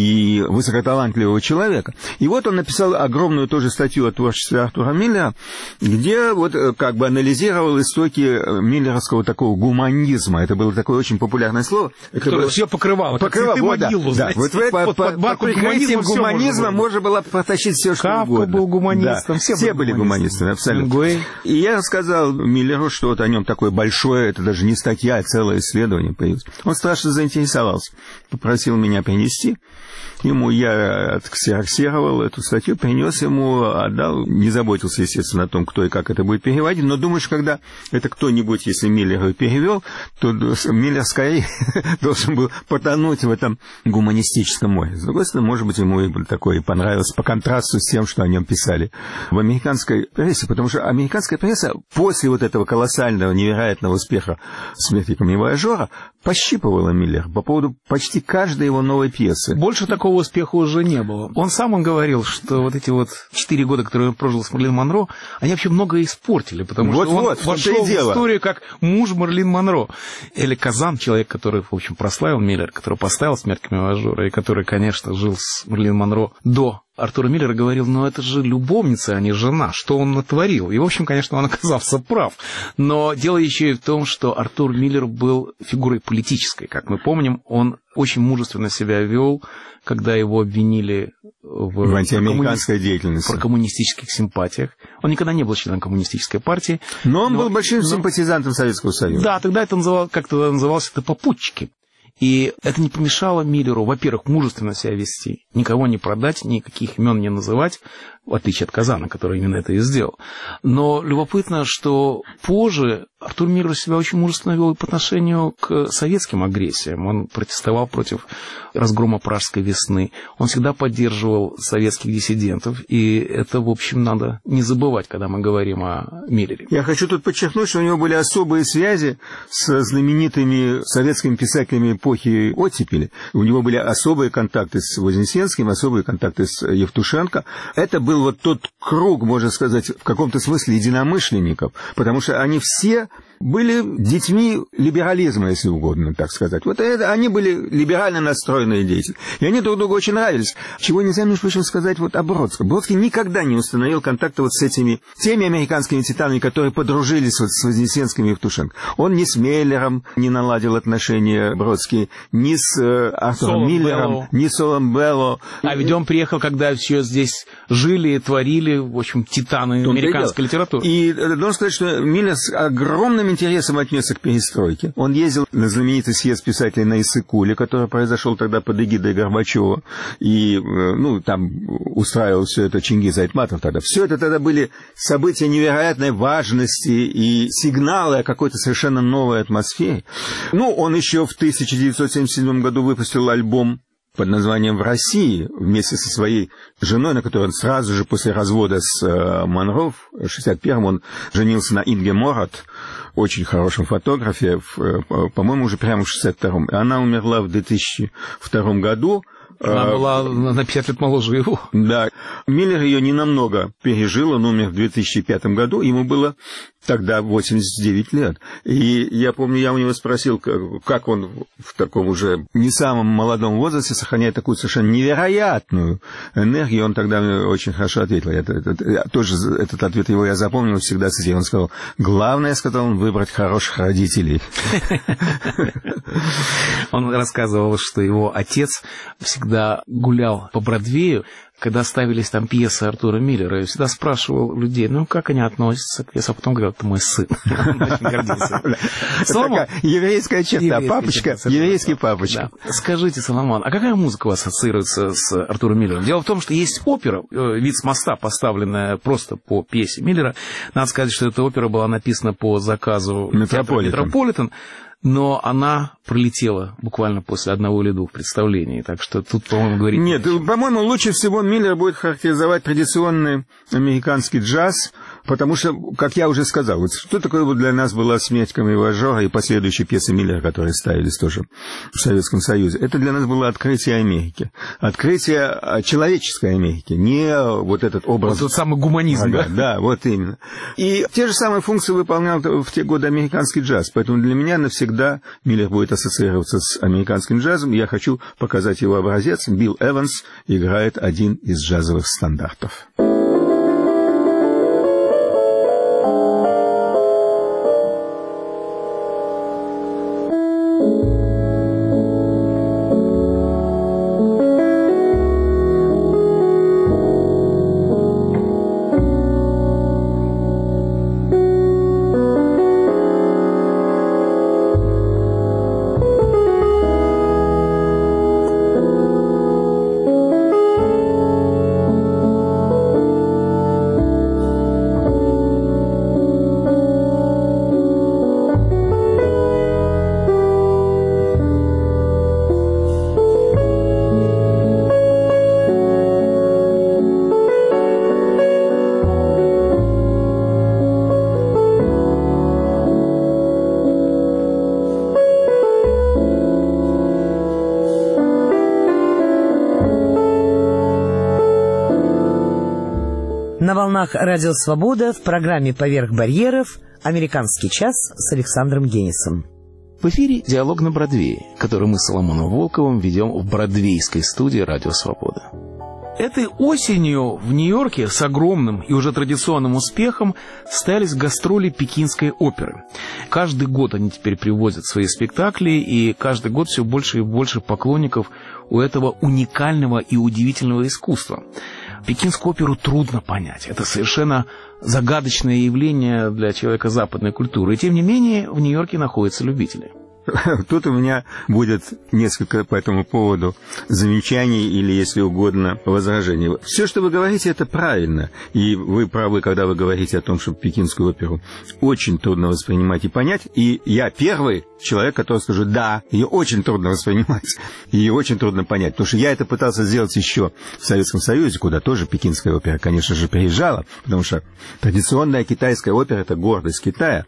и высокоталантливого человека. И вот он написал огромную тоже статью о творчестве Артура Миллера, где вот как бы анализировал истоки миллеровского такого гуманизма. Это было такое очень популярное слово. Это Которое было... все покрывало. Покрывало, вот, могилу, да. Вот под, под, под прикрытием гуманизма можно было протащить все, что Кафка угодно. был гуманистом, да. все, все были гуманистами, абсолютно. Гуэй. И я рассказал Миллеру, что вот о нем такое большое, это даже не статья, а целое исследование появилось. Он страшно заинтересовался, попросил меня принести. Ему я отксероксировал эту статью, принес ему, отдал, не заботился, естественно, о том, кто и как это будет переводить, но думаю, что когда это кто-нибудь, если Миллер перевел, то Миллер скорее должен был потонуть в этом гуманистическом море. С другой стороны, может быть, ему и такое понравилось по контрасту с тем, что о нем писали в американской прессе, потому что американская пресса после вот этого колоссального, невероятного успеха «Смерти камевояжера» пощипывала Миллера по поводу почти каждой его новой пьесы. Больше такого успеха уже не было. Он сам он говорил, что вот эти вот четыре года, которые он прожил с Мерлин Монро, они вообще многое испортили, потому вот, что он вот, вошел в историю как муж Мерлин Монро. Эли Казан, человек, который, в общем, прославил Миллера, который поставил «Смерть камевояжера», и который, конечно, жил с Мерлин Монро до Артура Миллера, говорил: ну это же любовница, а не жена, что он натворил? И, в общем, конечно, он оказался прав. Но дело еще и в том, что Артур Миллер был фигурой политической. Как мы помним, он очень мужественно себя вел, когда его обвинили в, в антиамериканской коммуни... деятельности, в коммунистических симпатиях. Он никогда не был членом коммунистической партии. Но он но... был большим но... симпатизантом Советского Союза. Да, тогда это называлось, как-то называлось это попутчики. И это не помешало Миллеру, во-первых, мужественно себя вести, никого не продать, никаких имен не называть, в отличие от Казана, который именно это и сделал. Но любопытно, что позже Артур Миллер себя очень мужественно вел по отношению к советским агрессиям. Он протестовал против разгрома Пражской весны. Он всегда поддерживал советских диссидентов. И это, в общем, надо не забывать, когда мы говорим о Миллере. Я хочу тут подчеркнуть, что у него были особые связи с знаменитыми советскими писателями эпохи оттепели. У него были особые контакты с Вознесенским, особые контакты с Евтушенко. Это был вот тот круг, можно сказать, в каком-то смысле единомышленников, потому что они все были детьми либерализма, если угодно, так сказать. Вот это, они были либерально настроенные деятели. И они друг другу очень нравились. Чего нельзя, между прочим, сказать вот о Бродском. Бродский никогда не установил контакта вот с этими, теми американскими титанами, которые подружились вот с Вознесенским и Евтушенко. Он ни с Меллером не наладил отношения, Бродский, ни с э, Артуром Солом Миллером, Белло. ни с Солом Белло. А ведь он приехал, когда еще здесь жили, творили, в общем, титаны американской литературы. И должен сказать, что Миллер с огромным интересом отнесся к перестройке. Он ездил на знаменитый съезд писателей на Иссык-Куле, который произошел тогда под эгидой Горбачева, и, ну, там устраивал все это Чингиз Айтматов тогда. Все это тогда были события невероятной важности и сигналы о какой-то совершенно новой атмосфере. Ну, он еще в тысяча девятьсот семьдесят седьмом году выпустил альбом под названием «В России» вместе со своей женой, на которой он сразу же после развода с э, Монро в шестьдесят первом он женился на Инге Морат, очень хорошем фотографе, в, э, по-моему, уже прямо в шестьдесят втором. И она умерла в две тысячи втором году. Она была на пятьдесят лет моложе его. Да. Миллер ее ненамного пережил, он умер в две тысячи пятом году, ему было тогда восемьдесят девять лет. И я помню, я у него спросил, как он в таком уже не самом молодом возрасте сохраняет такую совершенно невероятную энергию. Он тогда мне очень хорошо ответил. Это, это, тоже этот ответ его я запомнил, всегда цитирую. Он сказал, главное, сказал он, выбрать хороших родителей. Он рассказывал, что его отец всегда гулял по Бродвею, когда ставились там пьесы Артура Миллера, и всегда спрашивал людей, ну, как они относятся к пьесе, а потом говорил, это мой сын. Он очень гордился. Соломон, еврейская черта, папочка, еврейский папочка. Скажите, Соломон, а какая музыка у вас ассоциируется с Артуром Миллером? Дело в том, что есть опера, «Вид с моста», поставленная просто по пьесе Миллера. Надо сказать, что эта опера была написана по заказу «Метрополитен». Но она пролетела буквально после одного или двух представлений. Так что тут, по-моему, говорить... Нет, по-моему, лучше всего Миллер будет характеризовать традиционный американский джаз, потому что, как я уже сказал, вот что такое вот для нас была «Смерть камевоежора» и последующие пьесы Миллера, которые ставились тоже в Советском Союзе. Это для нас было открытие Америки. Открытие человеческой Америки, не вот этот образ... Вот тот самый гуманизм, да? Да, вот именно. И те же самые функции выполнял в те годы американский джаз. Поэтому для меня навсегда Да, Миллер будет ассоциироваться с американским джазом. Я хочу показать его образец. Билл Эванс играет один из джазовых стандартов. На волнах «Радио Свобода» в программе «Поверх барьеров» «Американский час» с Александром Генисом. В эфире «Диалог на Бродвее», который мы с Соломоном Волковым ведем в бродвейской студии «Радио Свобода». Этой осенью в Нью-Йорке с огромным и уже традиционным успехом состоялись гастроли Пекинской оперы. Каждый год они теперь привозят свои спектакли, и каждый год все больше и больше поклонников у этого уникального и удивительного искусства. Пекинскую оперу трудно понять. Это совершенно загадочное явление для человека западной культуры. И тем не менее в Нью-Йорке находятся любители. Тут у меня будет несколько по этому поводу замечаний или, если угодно, возражений. Все, что вы говорите, это правильно. И вы правы, когда вы говорите о том, что пекинскую оперу очень трудно воспринимать и понять. И я первый человек, который скажу, да, ее очень трудно воспринимать, ее очень трудно понять. Потому что я это пытался сделать еще в Советском Союзе, куда тоже пекинская опера, конечно же, приезжала, потому что традиционная китайская опера – это гордость Китая.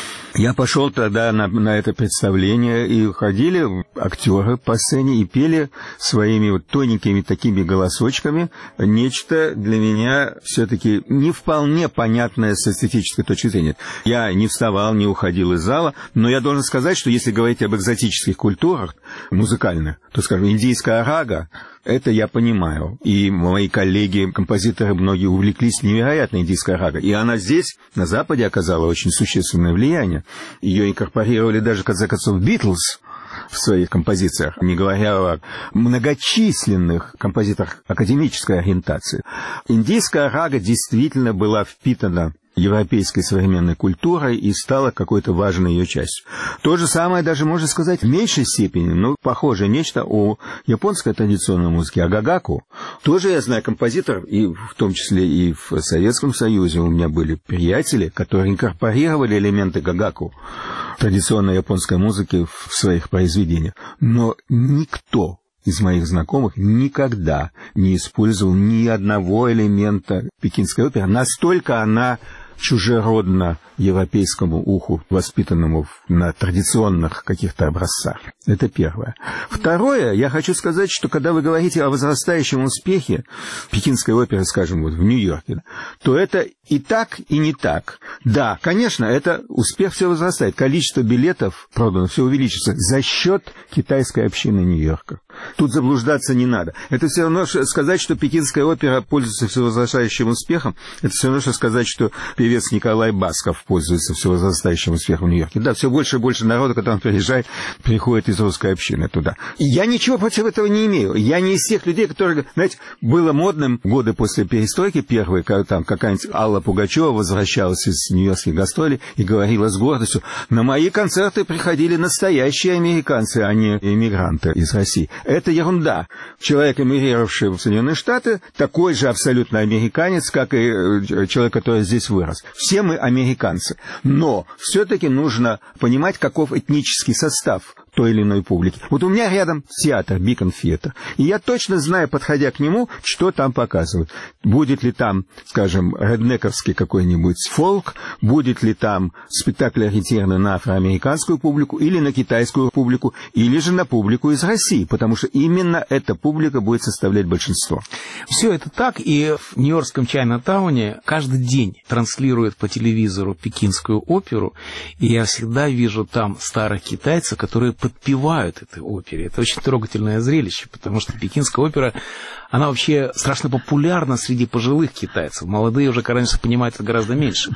Я пошел тогда на, на это представление, и ходили актеры по сцене и пели своими вот тоненькими такими голосочками нечто для меня все-таки не вполне понятное с эстетической точки зрения. Я не вставал, не уходил из зала, но я должен сказать, что если говорить об экзотических культурах музыкальных, то, скажем, индийская рага, это я понимаю. И мои коллеги, композиторы, многие увлеклись невероятной индийской рагой. И она здесь, на Западе, оказала очень существенное влияние. Ее инкорпорировали даже, в конце концов, Битлз в своих композициях, не говоря о многочисленных композиторах академической ориентации. Индийская рага действительно была впитана европейской современной культурой и стала какой-то важной ее частью. То же самое даже, можно сказать, в меньшей степени, но похожее нечто о японской традиционной музыке, о гагаку. Тоже я знаю композиторов, и в том числе и в Советском Союзе у меня были приятели, которые инкорпорировали элементы гагаку, традиционной японской музыки, в своих произведениях. Но никто из моих знакомых никогда не использовал ни одного элемента пекинской оперы. Настолько она чужеродна европейскому уху, воспитанному на традиционных каких-то образцах. Это первое. Второе, я хочу сказать, что когда вы говорите о возрастающем успехе пекинской оперы, скажем, вот в Нью-Йорке, то это и так, и не так. Да, конечно, это успех все возрастает. Количество билетов продано все увеличится за счет китайской общины Нью-Йорка. Тут заблуждаться не надо. Это все равно, что сказать, что пекинская опера пользуется все возрастающим успехом. Это все равно, что сказать, что певец Николай Басков пользуется все возрастающим успехом в Нью-Йорке. Да, все больше и больше народу, когда он приезжает, приходит из русской общины туда. И я ничего против этого не имею. Я не из тех людей, которые, знаете, было модным годы после перестройки первой, когда там какая-нибудь Алла Пугачева возвращалась из нью-йоркских гастролей и говорила с гордостью: на мои концерты приходили настоящие американцы, а не иммигранты из России. Это ерунда. Человек, эмигрировавший в Соединенные Штаты, такой же абсолютно американец, как и человек, который здесь вырос. Все мы американцы. Но все-таки нужно понимать, каков этнический состав той или иной публики. Вот у меня рядом театр, Бикон Theatre, и я точно знаю, подходя к нему, что там показывают. Будет ли там, скажем, реднековский какой-нибудь фолк, будет ли там спектакль, ориентированный на афроамериканскую публику, или на китайскую публику, или же на публику из России, потому что именно эта публика будет составлять большинство. Все это так, и в нью-йоркском Чайна-тауне каждый день транслируют по телевизору пекинскую оперу, и я всегда вижу там старых китайцев, которые подпевают этой опере. Это очень трогательное зрелище, потому что пекинская опера, она вообще страшно популярна среди пожилых китайцев. Молодые уже, конечно, понимают это гораздо меньше.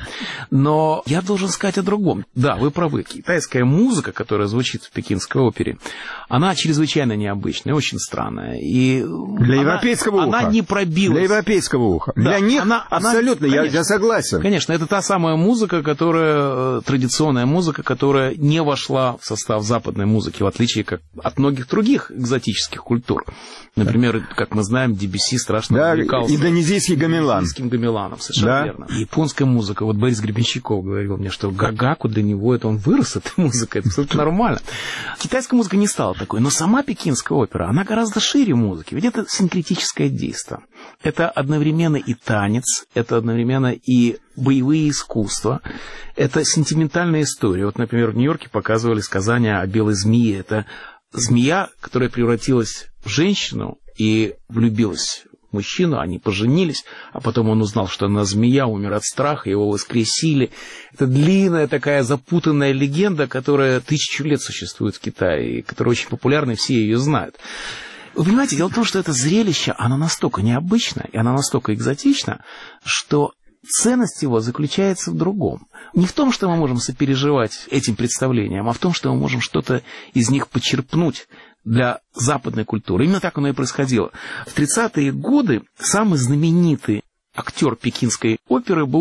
Но я должен сказать о другом. Да, вы правы. Китайская музыка, которая звучит в пекинской опере, она чрезвычайно необычная, очень странная. И для она, европейского уха. Она не пробилась. Для европейского уха. Да, для них она, абсолютно, она, я, я согласен. Конечно, это та самая музыка, которая, традиционная музыка, которая не вошла в состав западной музыки, в отличие как, от многих других экзотических культур. Например, как мы знаем, ди би си страшно да, увлекался индонезийский гамелан. Индонезийским гамеланом, совершенно да. верно. Японская музыка, вот Борис Гребенщиков говорил мне, что гагаку для него, это он вырос, эта музыка, это абсолютно нормально. Китайская музыка не стала такой, но сама пекинская опера, она гораздо шире музыки, ведь это синкретическое действо. Это одновременно и танец, это одновременно и боевые искусства, это сентиментальная история. Вот, например, в Нью-Йорке показывали сказания о белой змее. Это змея, которая превратилась в женщину и влюбилась в мужчину, они поженились, а потом он узнал, что она змея, умер от страха, его воскресили. Это длинная такая запутанная легенда, которая тысячу лет существует в Китае, и которая очень популярна, и все ее знают. Вы понимаете, дело в том, что это зрелище, оно настолько необычно, и оно настолько экзотично, что ценность его заключается в другом. Не в том, что мы можем сопереживать этим представлениям, а в том, что мы можем что-то из них почерпнуть для западной культуры. Именно так оно и происходило. В тридцатые годы самый знаменитый актер пекинской оперы был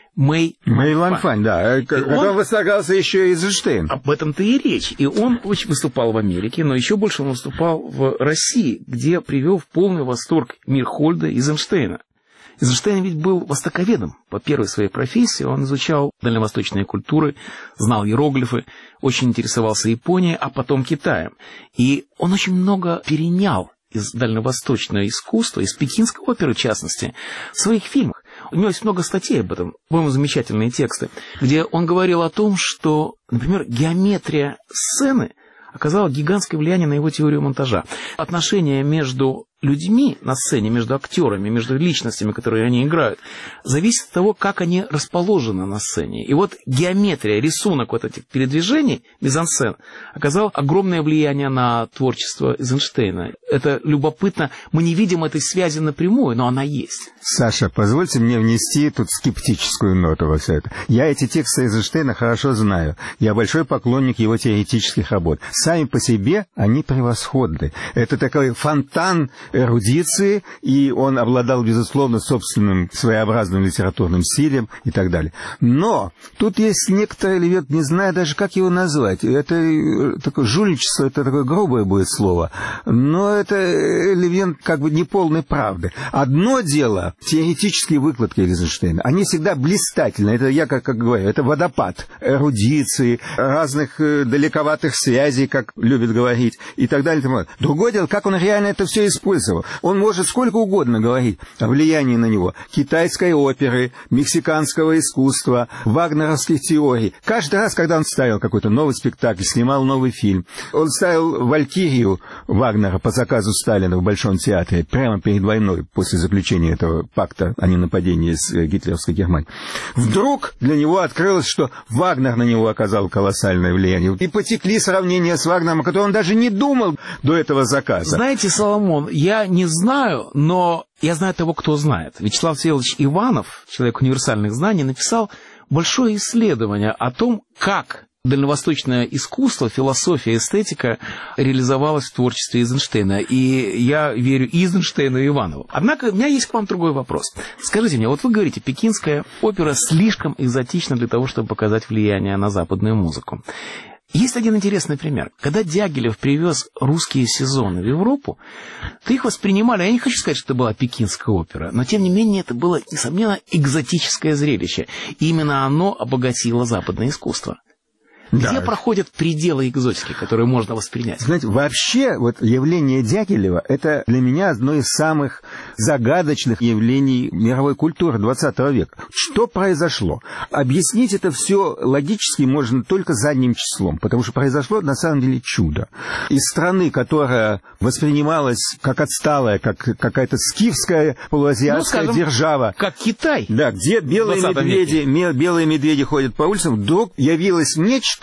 Мэй Мэй Ланфань, да. Который восторгался еще и Эйзенштейн. Об этом-то и речь. И он очень выступал в Америке, но еще больше он выступал в России, где привел в полный восторг Мирхольда и Эйзенштейна. Эйзенштейн ведь был востоковедом по первой своей профессии. Он изучал дальневосточные культуры, знал иероглифы, очень интересовался Японией, а потом Китаем. И он очень много перенял из дальневосточного искусства, из пекинской оперы, в частности, в своих фильмах. У него есть много статей об этом, по-моему, замечательные тексты, где он говорил о том, что, например, геометрия сцены оказала гигантское влияние на его теорию монтажа. Отношения между людьми на сцене, между актерами, между личностями, которые они играют, зависит от того, как они расположены на сцене. И вот геометрия, рисунок вот этих передвижений, мизансцен, оказал огромное влияние на творчество Эйзенштейна. Это любопытно. Мы не видим этой связи напрямую, но она есть. Саша, позвольте мне внести тут скептическую ноту во все это. Я эти тексты Эйзенштейна хорошо знаю. Я большой поклонник его теоретических работ. Сами по себе они превосходны. Это такой фонтан эрудиции, и он обладал, безусловно, собственным своеобразным литературным стилем и так далее. Но тут есть некоторый элемент, не знаю даже, как его назвать. Это такое жульничество, это такое грубое будет слово, но это элемент как бы неполной правды. Одно дело — теоретические выкладки Эйзенштейна. Они всегда блистательны. Это я как, как говорю, это водопад эрудиции, разных далековатых связей, как любят говорить, и так далее. Другое дело, как он реально это все использует. Он может сколько угодно говорить о влиянии на него китайской оперы, мексиканского искусства, вагнеровских теорий. Каждый раз, когда он ставил какой-то новый спектакль, снимал новый фильм, он ставил «Валькирию» Вагнера по заказу Сталина в Большом театре прямо перед войной, после заключения этого пакта о ненападении с гитлеровской Германией. Вдруг для него открылось, что Вагнер на него оказал колоссальное влияние. И потекли сравнения с Вагнером, о котором он даже не думал до этого заказа. Знаете, Соломон, я Я не знаю, но я знаю того, кто знает. Вячеслав Всеволодович Иванов, человек универсальных знаний, написал большое исследование о том, как дальневосточное искусство, философия, эстетика реализовалась в творчестве Эйзенштейна. И я верю и Эйзенштейну, и Иванову. Однако у меня есть к вам другой вопрос. Скажите мне, вот вы говорите, пекинская опера слишком экзотична для того, чтобы показать влияние на западную музыку. Есть один интересный пример. Когда Дягилев привез русские сезоны в Европу, то их воспринимали, я не хочу сказать, что это была пекинская опера, но тем не менее это было, несомненно, экзотическое зрелище. И именно оно обогатило западное искусство. Где да. проходят пределы экзотики, которые можно воспринять? Знаете, вообще вот явление Дягилева — это для меня одно из самых загадочных явлений мировой культуры двадцатого века. Что произошло? Объяснить это все логически можно только задним числом, потому что произошло на самом деле чудо. Из страны, которая воспринималась как отсталая, как какая-то скифская полуазиатская ну, скажем, держава, как Китай, да, где белые медведи, белые медведи ходят по улицам, вдруг явилось нечто,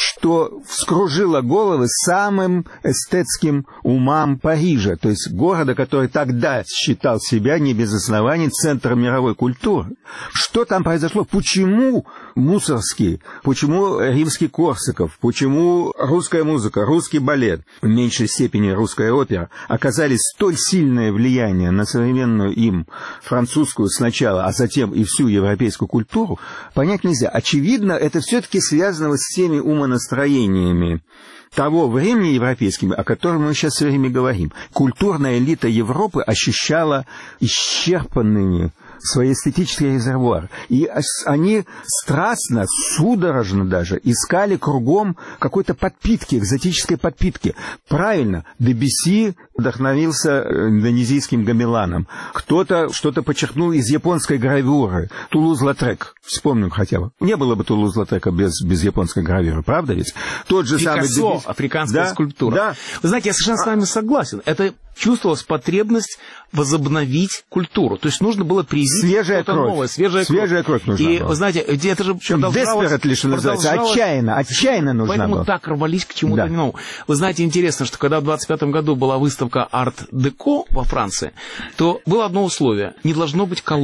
что вскружило головы самым эстетским умам Парижа, то есть города, который тогда считал себя не без оснований центром мировой культуры. Что там произошло? Почему Мусоргский, почему римский Корсаков, почему русская музыка, русский балет, в меньшей степени русская опера, оказали столь сильное влияние на современную им французскую сначала, а затем и всю европейскую культуру, понять нельзя. Очевидно, это все-таки связано с теми умонастроениями того времени европейскими, о котором мы сейчас все время говорим. Культурная элита Европы ощущала исчерпанными свой эстетический резервуар. И они страстно, судорожно даже искали кругом какой-то подпитки, экзотической подпитки. Правильно, Дебюсси вдохновился индонезийским гамеланом. Кто-то что-то подчеркнул из японской гравюры. Тулуз-Латрек, вспомним хотя бы. Не было бы Тулуз-Латрека без, без японской гравюры, правда ведь? Тот же Пикассо, самый Дебюсси. Африканская да? скульптура. Да. Вы знаете, я совершенно а... с вами согласен. Это чувствовалась потребность возобновить культуру. То есть нужно было привить свежая что-то кровь. новое. Свежая, свежая кровь. кровь нужна И, была. вы знаете, это же продолжалось... Desperate, что называется, отчаянно, отчаянно нужна Поэтому была. так рвались к чему-то да. новому. Вы знаете, интересно, что когда в двадцать пятом году была выставка арт-деко во Франции, то было одно условие. Не должно быть колонн.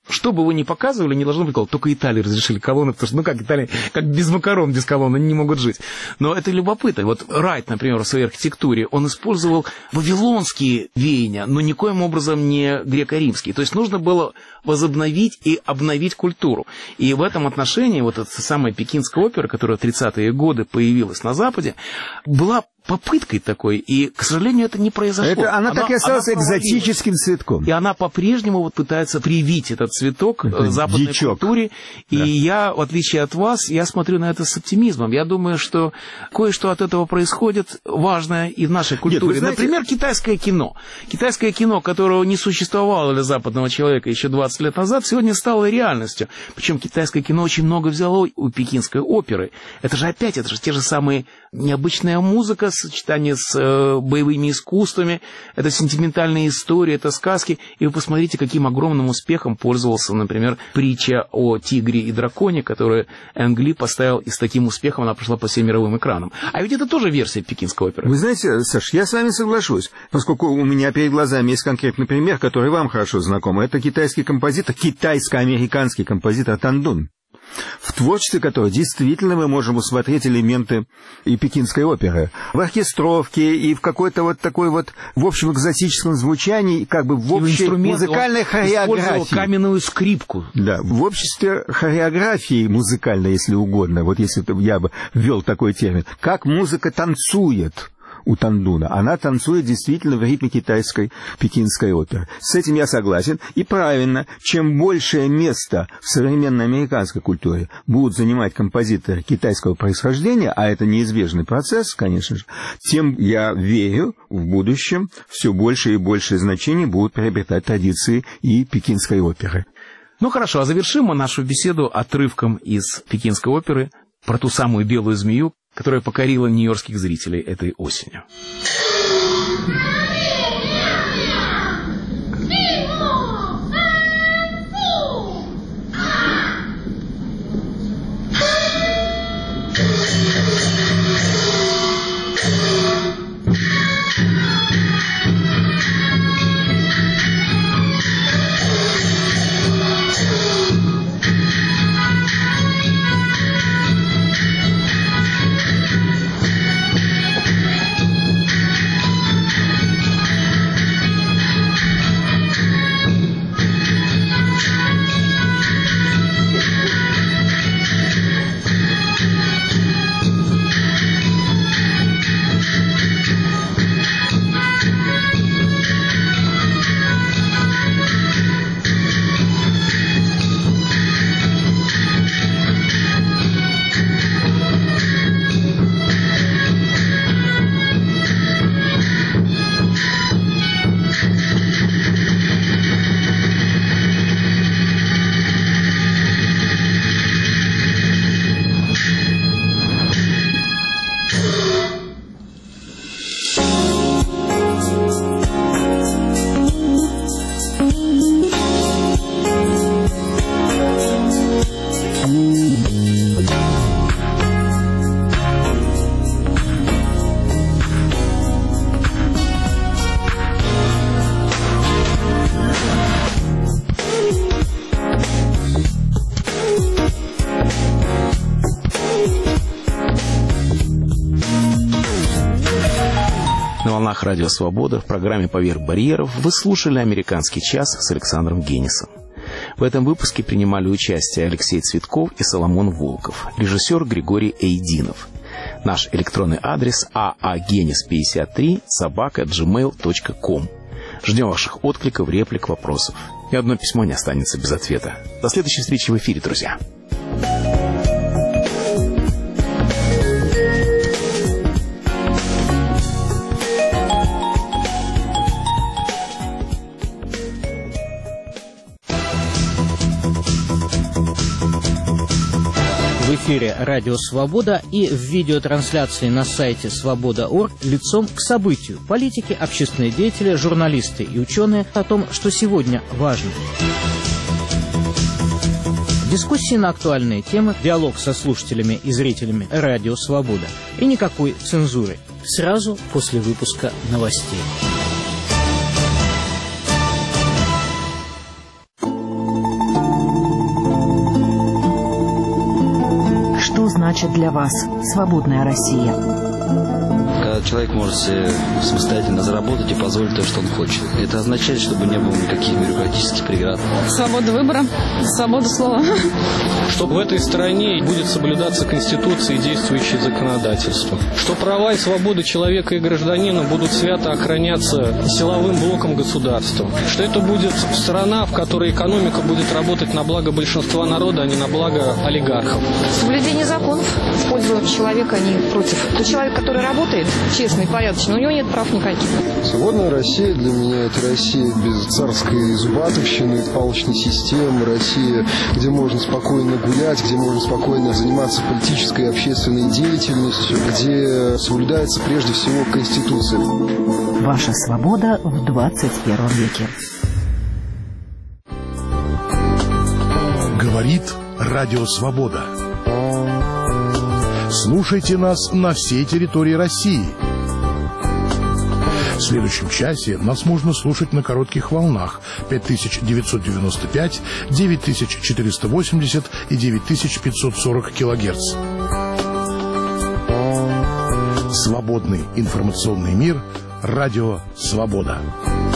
что бы вы ни показывали, не должно быть колонн. Только Италии разрешили колонны, потому что, ну как Италия, как без макарон, без колонн, они не могут жить. Но это любопытно. Вот Райт, например, в своей архитектуре, он использовал вавилонские веяния, но никоим образом не греко-римские. То есть нужно было возобновить и обновить культуру. И в этом отношении вот эта самая Пекинская опера, которая в тридцатые годы появилась на Западе, была попыткой такой, и, к сожалению, это не произошло. Это, она, она так и осталась экзотическим цветком. И она по-прежнему вот пытается привить этот цветок это западной дичок. Культуре. И да. я, в отличие от вас, я смотрю на это с оптимизмом. Я думаю, что кое-что от этого происходит важное и в нашей культуре. Нет, знаете... Например, китайское кино. Китайское кино, которого не существовало для западного человека еще двадцать лет назад, сегодня стало реальностью. Причем китайское кино очень много взяло у Пекинской оперы. Это же опять, это же те же самые необычная музыка, сочетание с э, боевыми искусствами, это сентиментальные истории, это сказки. И вы посмотрите, каким огромным успехом пользовался, например, притча о тигре и драконе, которую Энг Ли поставил, и с таким успехом она прошла по всем мировым экранам. А ведь это тоже версия Пекинской оперы. Вы знаете, Саш, я с вами соглашусь, поскольку у меня перед глазами есть конкретный пример, который вам хорошо знаком. Это китайский композитор, китайско-американский композитор Тан Дун, в творчестве которого действительно мы можем усмотреть элементы и пекинской оперы. В оркестровке и в какой-то вот такой вот, в общем, экзотическом звучании, как бы в общей музыкальной хореографии. Использовал каменную скрипку. Да, в обществе хореографии музыкальной, если угодно, вот если я бы ввел такой термин, как музыка танцует у Тан Дуна. Она танцует действительно в ритме китайской пекинской оперы. С этим я согласен. И правильно, чем большее место в современной американской культуре будут занимать композиторы китайского происхождения, а это неизбежный процесс, конечно же, тем, я верю, в будущем все больше и большее значение будут приобретать традиции и пекинской оперы. Ну хорошо, а завершим мы нашу беседу отрывком из Пекинской оперы про ту самую белую змею, которая покорила нью-йоркских зрителей этой осенью. Радио «Свобода» в программе «Поверх барьеров» вы слушали «Американский час» с Александром Генисом. В этом выпуске принимали участие Алексей Цветков и Соломон Волков, режиссер Григорий Эйдинов. Наш электронный адрес а а генис пятьдесят три собака джи мейл точка ком. Ждем ваших откликов, реплик, вопросов. Ни одно письмо не останется без ответа. До следующей встречи в эфире, друзья. В эфире «Радио Свобода» и в видеотрансляции на сайте свобода точка орг лицом к событию. Политики, общественные деятели, журналисты и ученые о том, что сегодня важно. Дискуссии на актуальные темы, диалог со слушателями и зрителями «Радио Свобода». И никакой цензуры. Сразу после выпуска новостей. значит для вас свободная Россия? Когда человек может себе самостоятельно заработать и позволить то, что он хочет. Это означает, чтобы не было никаких бюрократических преград. Свобода выбора, свобода слова. Чтобы в этой стране будет соблюдаться Конституция и действующее законодательство. Что права и свободы человека и гражданина будут свято охраняться силовым блоком государства. Что это будет страна, в которой экономика будет работать на благо большинства народа, а не на благо олигархов. Соблюдение законов в пользу человека, а не против. Тот человек, который работает, честный, порядочный, у него нет прав никаких. Свободная Россия для меня — это Россия без царской зубатовщины, палочной системы, Россия, где можно спокойно гулять, где можно спокойно заниматься политической и общественной деятельностью, где соблюдается прежде всего Конституция. Ваша свобода в двадцать первом веке. Говорит Радио Свобода. Слушайте нас на всей территории России. В следующем часе нас можно слушать на коротких волнах пять тысяч девятьсот девяносто пять, девять тысяч четыреста восемьдесят и девять тысяч пятьсот сорок килогерц. Свободный информационный мир. Радио Свобода.